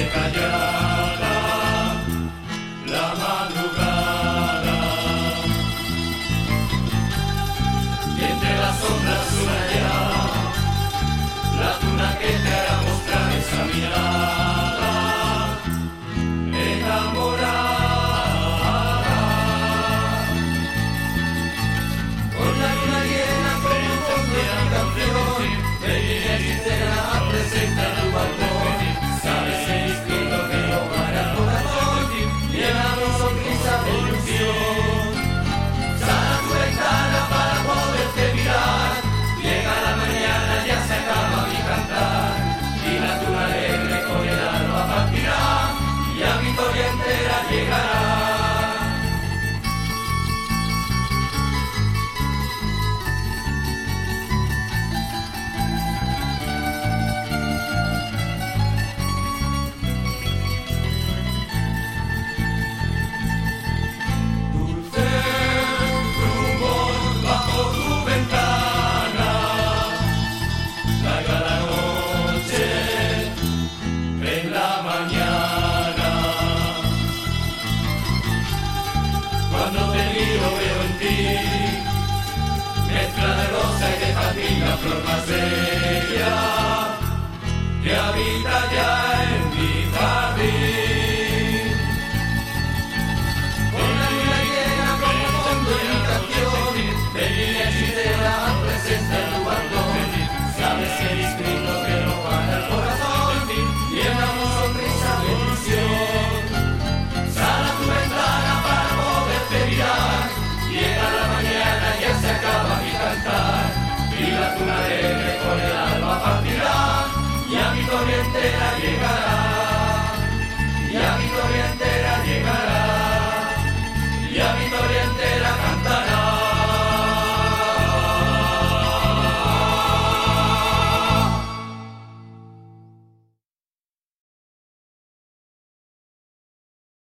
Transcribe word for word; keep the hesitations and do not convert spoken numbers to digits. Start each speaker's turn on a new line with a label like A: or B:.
A: callada la madrugada, y entre las sombras una ya, la tuna que te hará mostrar esa mirada enamorada. Con la luna llena como un fondo de canción, venir sincera a presentar tu balcón. Sabes el instinto que no para el corazón, llena mi sonrisa de ilusión. Sal a tu ventana para poderte mirar, llega la mañana, ya se acaba mi cantar, y la tuna alegre con el alma partirá, y a Vitoria entera llegará. Mezcla de rosa y de jazmín, la flor más bella que habita ya